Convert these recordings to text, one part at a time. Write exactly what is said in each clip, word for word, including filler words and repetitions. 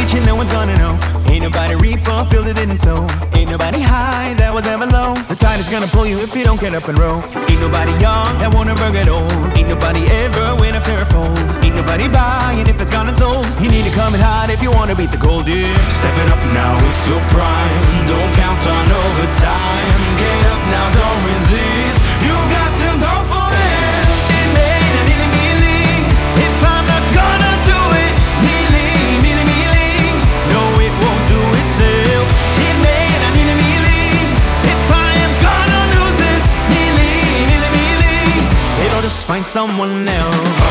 teach and no one's gonna know. Ain't nobody reap or feel that didn't sow. Ain't nobody high that was ever low. The tide is gonna pull you if you don't get up and roll. Ain't nobody young that won't ever get old. Ain't nobody ever win after a fold. Ain't nobody buying if it's gone and sold. You need to come in hot if you wanna beat the gold, yeah. Step it up now, it's your prime. Don't count on overtime. Get up now, don't resist. You got to go for this. It made a neely mealy. If I'm not gonna do it, mealy, mealy, mealy. No, it won't do itself. It made a neely mealy. If I am gonna lose this, mealy, mealy, mealy. It'll just find someone else.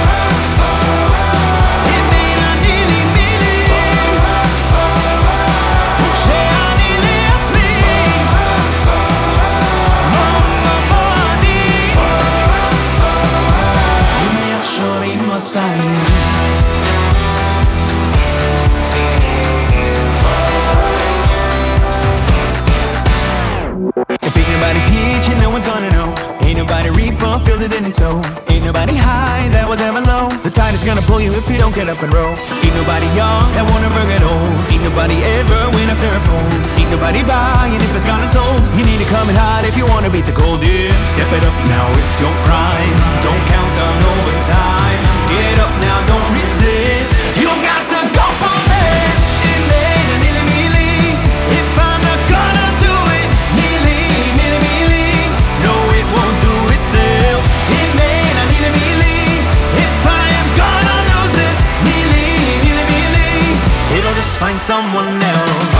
If ain't nobody teaching, no one's gonna know. Ain't nobody reap or feel that didn't sow. Ain't nobody high that was ever low. The tide is gonna pull you if you don't get up and roll. Ain't nobody young that won't ever get old. Ain't nobody ever win after a fold. Ain't nobody buying if it's gone and sold. You need to come in hot if you wanna beat the gold, yeah. Step it up now, it's your prime. Don't count on overtime. Get up now, don't resist. You've got to go for this. It made a neely mealy. If I'm not gonna do it, mealy, mealy, mealy. No, it won't do itself. It made a neely mealy. If I am gonna lose this, mealy, mealy, mealy. It'll just find someone else.